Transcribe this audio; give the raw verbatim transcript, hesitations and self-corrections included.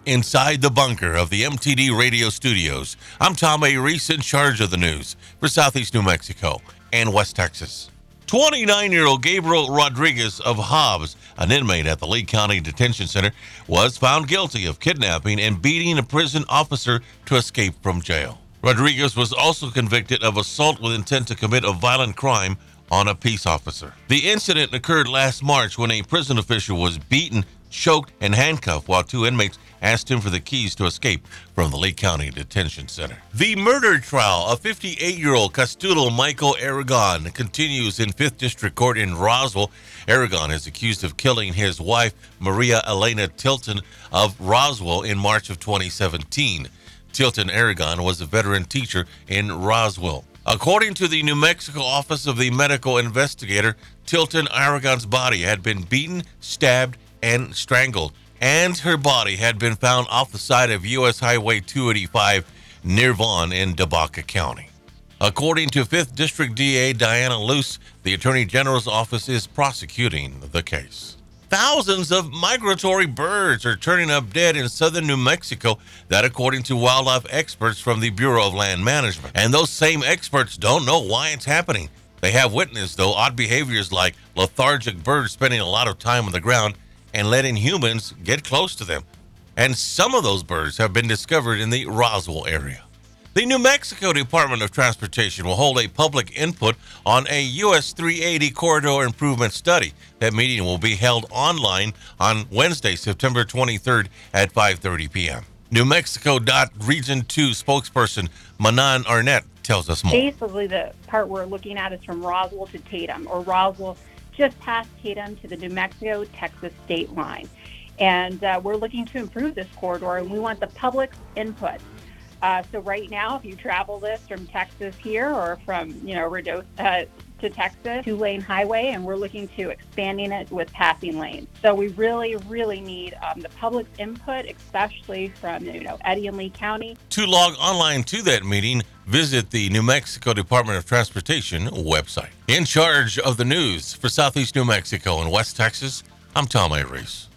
Inside the bunker of the M T D radio studios, I'm Tom A. Reese, in charge of the news for Southeast New Mexico and West Texas. twenty-nine-year-old Gabriel Rodriguez of Hobbs, an inmate at the Lee County Detention Center, was found guilty of kidnapping and beating a prison officer to escape from jail. Rodriguez was also convicted of assault with intent to commit a violent crime on a peace officer. The incident occurred last March when a prison official was beaten, choked, and handcuffed while two inmates asked him for the keys to escape from the Lee County Detention Center. The murder trial of fifty-eight-year-old Castulo Michael Aragon continues in fifth District Court in Roswell. Aragon is accused of killing his wife, Maria Elena Tilton of Roswell, in March of twenty seventeen. Tilton Aragon was a veteran teacher in Roswell. According to the New Mexico Office of the Medical Investigator, Tilton Aragon's body had been beaten, stabbed, and strangled, and her body had been found off the side of U S Highway two eighty-five near Vaughn in Dabaca County. According to fifth District D A Diana Luce, the Attorney General's office is prosecuting the case. Thousands of migratory birds are turning up dead in southern New Mexico, that according to wildlife experts from the Bureau of Land Management. And those same experts don't know why it's happening. They have witnessed, though, odd behaviors like lethargic birds spending a lot of time on the ground and letting humans get close to them. And some of those birds have been discovered in the Roswell area. The New Mexico Department of Transportation will hold a public input on a U S three eighty corridor improvement study. That meeting will be held online on Wednesday, September twenty-third at five thirty p.m. New Mexico Region two spokesperson Manan Arnett tells us more. Basically, the part we're looking at is from Roswell to Tatum, or Roswell just past Tatum to the New Mexico-Texas state line. And uh, we're looking to improve this corridor, and we want the public's input. Uh, so right now, if you travel this from Texas here or from, you know, Redosa uh, to Texas, two-lane highway, and we're looking to expanding it with passing lanes. So we really, really need um, the public's input, especially from, you know, Eddy and Lee County. To log online to that meeting, visit the New Mexico Department of Transportation website. In charge of the news for Southeast New Mexico and West Texas, I'm Tom A. Reese.